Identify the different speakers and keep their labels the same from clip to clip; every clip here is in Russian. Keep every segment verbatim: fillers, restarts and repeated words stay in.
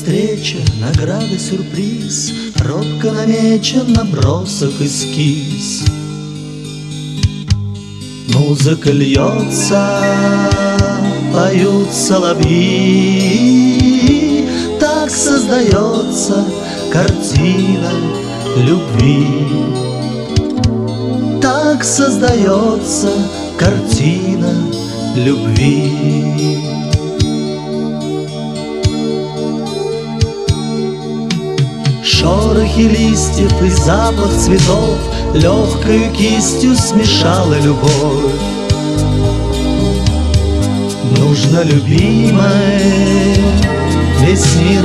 Speaker 1: встреча, награда, сюрприз, робко намечен набросок, эскиз. Музыка льется, поют соловьи, так создается картина любви. Так создается картина любви. Шорохи листьев и запах цветов легкою кистью смешала любовь. Нужно, любимой, весь мир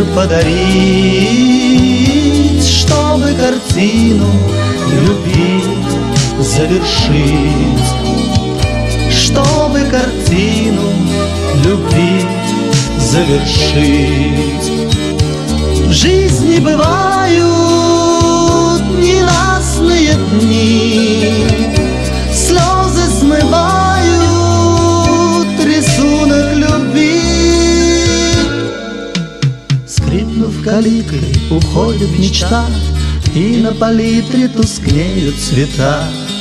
Speaker 1: подарить, чтобы картину любви завершить, чтобы картину любви завершить. В жизни бывают ненастные дни, слезы смывают рисунок любви. Скрипнув калиткой, уходит мечта, и на палитре тускнеют цвета.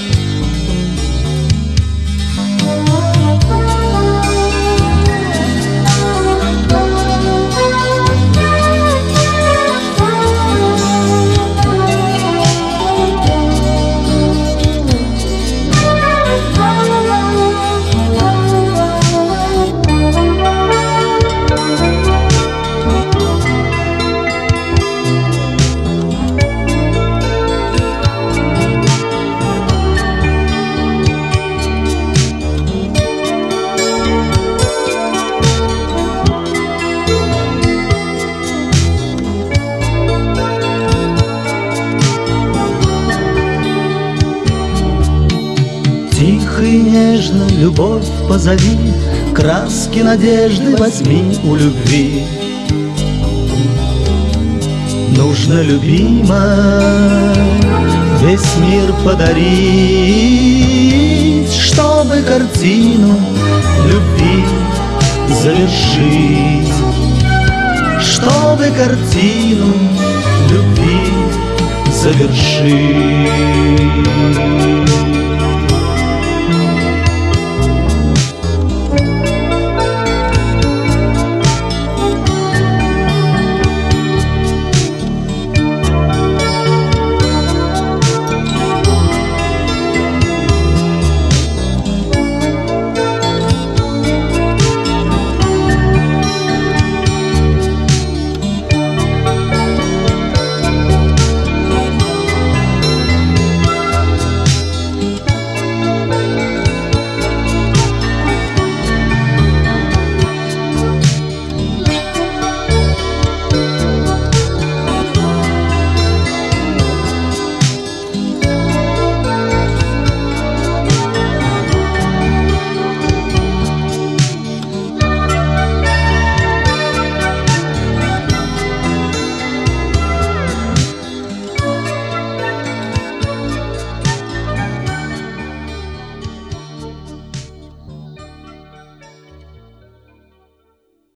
Speaker 1: Тихо и нежно любовь позови, краски надежды возьми у любви. Нужно, любимой, весь мир подарить, чтобы картину любви завершить, чтобы картину любви завершить.